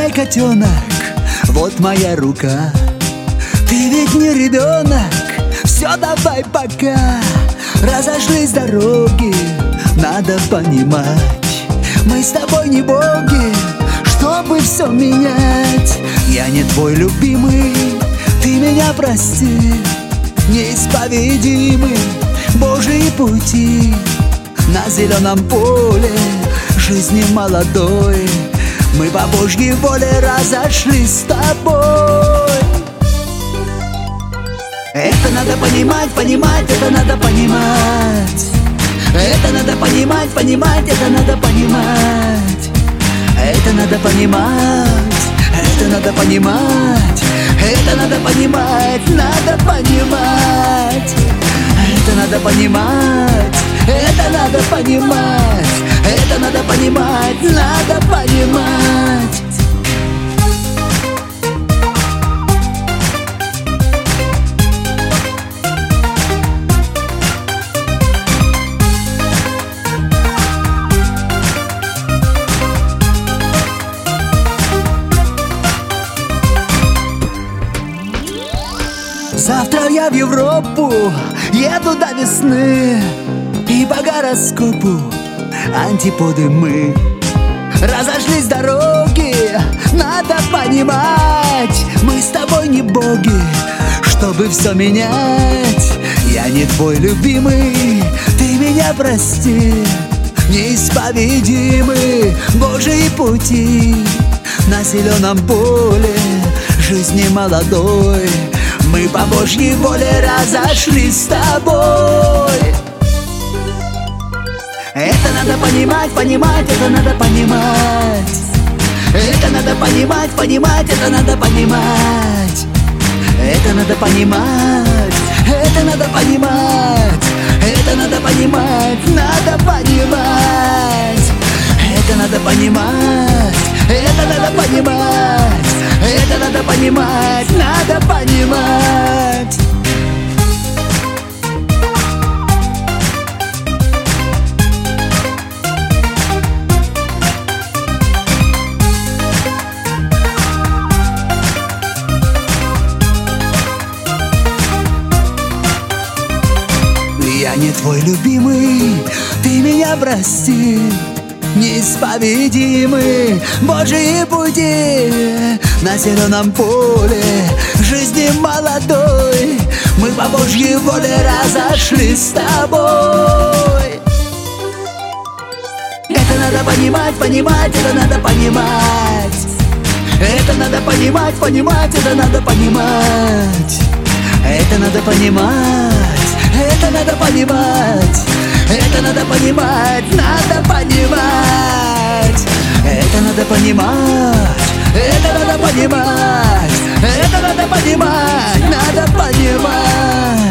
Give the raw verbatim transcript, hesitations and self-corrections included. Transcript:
Ай-яй-яй, котенок, вот моя рука. Ты ведь не ребенок, все, давай пока. Разошлись дороги, надо понимать, мы с тобой не боги, чтобы все менять. Я не твой любимый, ты меня прости. Неисповедимы Божьи пути. На зеленом поле жизни молодой мы по Божьей воле разошлись с тобой. Это надо понимать, понимать, это надо понимать. Это надо понимать, понимать, это надо понимать. Это надо понимать, это надо понимать. Это надо понимать, надо понимать. Это надо понимать, это надо понимать. Это надо понимать, надо понимать. Завтра я в Европу еду до весны, и по гороскопу антиподы мы. Разошлись дороги, надо понимать, мы с тобой не боги, чтобы все менять. Я не твой любимый, ты меня прости. Неисповедимы Божьи пути. На зеленом поле жизни молодой мы по Божьей воле разошлись с тобой. Это надо понимать, понимать, это надо понимать. Это надо понимать, понимать, это надо понимать. Это надо понимать, это надо понимать. Это надо понимать, надо понимать. Это надо понимать, это надо понимать. Это надо понимать, надо понимать. Я не твой любимый, ты меня прости. Неисповедимы Божьи пути. На зеленом поле жизни молодой мы по Божьей воле разошлись с тобой. Это надо понимать, понимать, это надо понимать. Это надо понимать, понимать, это надо понимать. Это надо понимать, это надо понимать. Это надо понимать, надо понимать. Это надо понимать, это надо понимать. Это надо понимать, надо понимать.